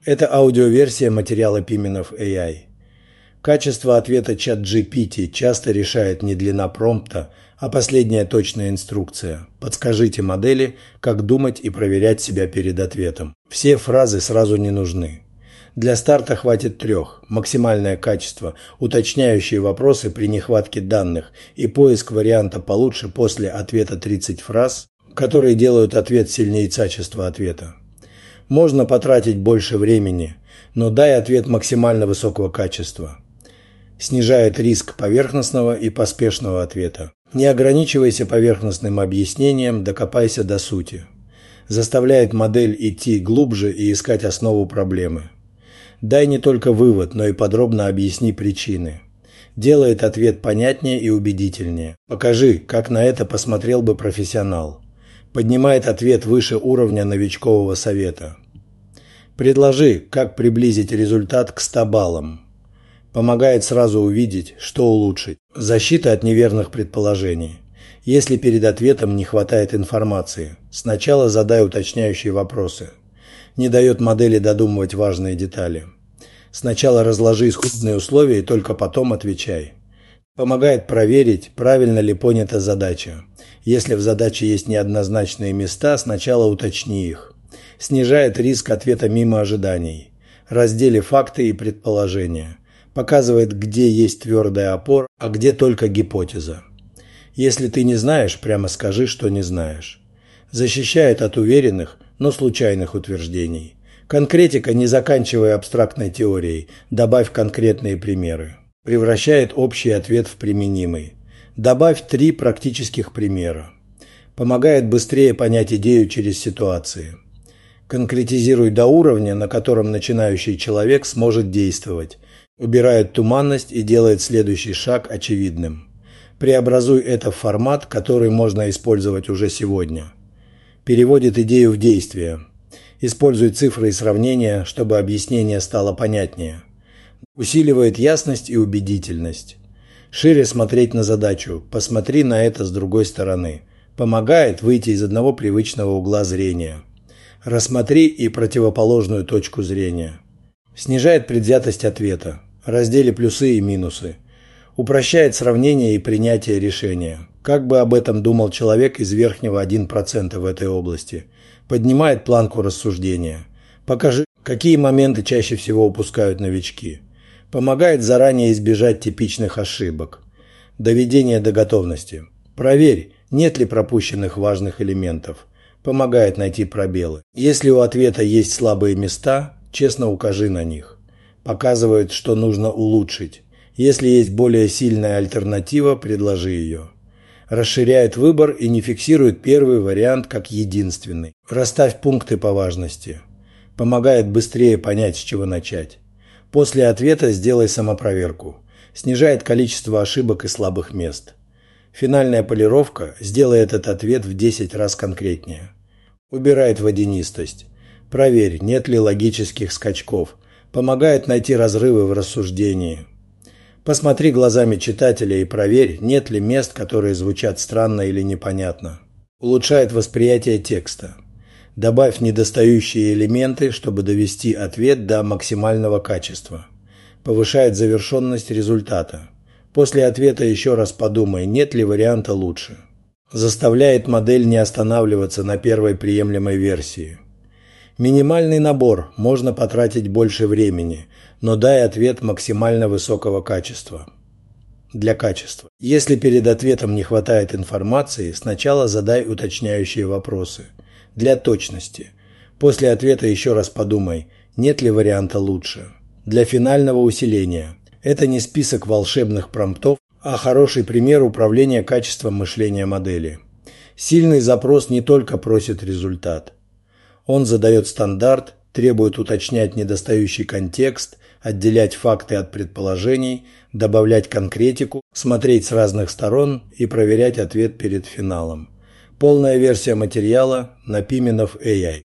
Это аудиоверсия материала Pimenov AI. Качество ответа ChatGPT часто решает не длина промпта, а последняя точная инструкция. Подскажите модели, как думать и проверять себя перед ответом. Все фразы сразу не нужны. Для старта хватит 3. Максимальное качество, уточняющие вопросы при нехватке данных и поиск варианта получше после ответа 30 фраз, которые делают ответ сильнее качества ответа. Можно потратить больше времени, но дай ответ максимально высокого качества. Снижает риск поверхностного и поспешного ответа. Не ограничивайся поверхностным объяснением, докопайся до сути. Заставляет модель идти глубже и искать основу проблемы. Дай не только вывод, но и подробно объясни причины. Делает ответ понятнее и убедительнее. Покажи, как на это посмотрел бы профессионал. Поднимает ответ выше уровня новичкового совета. Предложи, как приблизить результат к 100 баллам. Помогает сразу увидеть, что улучшить. Защита от неверных предположений. Если перед ответом не хватает информации, сначала задай уточняющие вопросы. Не дает модели додумывать важные детали. Сначала разложи исходные условия и только потом отвечай. Помогает проверить, правильно ли понята задача. Если в задаче есть неоднозначные места, сначала уточни их. Снижает риск ответа мимо ожиданий. Раздели факты и предположения. Показывает, где есть твердая опора, а где только гипотеза. Если ты не знаешь, прямо скажи, что не знаешь. Защищает от уверенных, но случайных утверждений. Конкретика, не заканчивая абстрактной теорией, добавь конкретные примеры. Превращает общий ответ в применимый. Добавь 3 практических примера. Помогает быстрее понять идею через ситуации. Конкретизируй до уровня, на котором начинающий человек сможет действовать. Убирает туманность и делает следующий шаг очевидным. Преобразуй это в формат, который можно использовать уже сегодня. Переводит идею в действие. Используй цифры и сравнения, чтобы объяснение стало понятнее. Усиливает ясность и убедительность. Шире смотреть на задачу, посмотри на это с другой стороны. Помогает выйти из одного привычного угла зрения. Рассмотри и противоположную точку зрения. Снижает предвзятость ответа. Раздели плюсы и минусы. Упрощает сравнение и принятие решения. Как бы об этом думал человек из верхнего 1% в этой области. Поднимает планку рассуждения. Покажи, какие моменты чаще всего упускают новички. Помогает заранее избежать типичных ошибок. Доведение до готовности. Проверь, нет ли пропущенных важных элементов. Помогает найти пробелы. Если у ответа есть слабые места, честно укажи на них. Показывает, что нужно улучшить. Если есть более сильная альтернатива, предложи ее. Расширяет выбор и не фиксирует первый вариант как единственный. Расставь пункты по важности. Помогает быстрее понять, с чего начать. После ответа сделай самопроверку. Снижает количество ошибок и слабых мест. Финальная полировка сделает этот ответ в 10 раз конкретнее. Убирает водянистость. Проверь, нет ли логических скачков. Помогает найти разрывы в рассуждении. Посмотри глазами читателя и проверь, нет ли мест, которые звучат странно или непонятно. Улучшает восприятие текста. Добавь недостающие элементы, чтобы довести ответ до максимального качества. Повышает завершенность результата. После ответа еще раз подумай, нет ли варианта лучше. Заставляет модель не останавливаться на первой приемлемой версии. Минимальный набор, можно потратить больше времени, но дай ответ максимально высокого качества. Для качества. Если перед ответом не хватает информации, сначала задай уточняющие вопросы. Для точности. После ответа еще раз подумай, нет ли варианта лучше. Для финального усиления. Это не список волшебных промптов, а хороший пример управления качеством мышления модели. Сильный запрос не только просит результат. Он задает стандарт, требует уточнять недостающий контекст, отделять факты от предположений, добавлять конкретику, смотреть с разных сторон и проверять ответ перед финалом. Полная версия материала на Pimenov AI.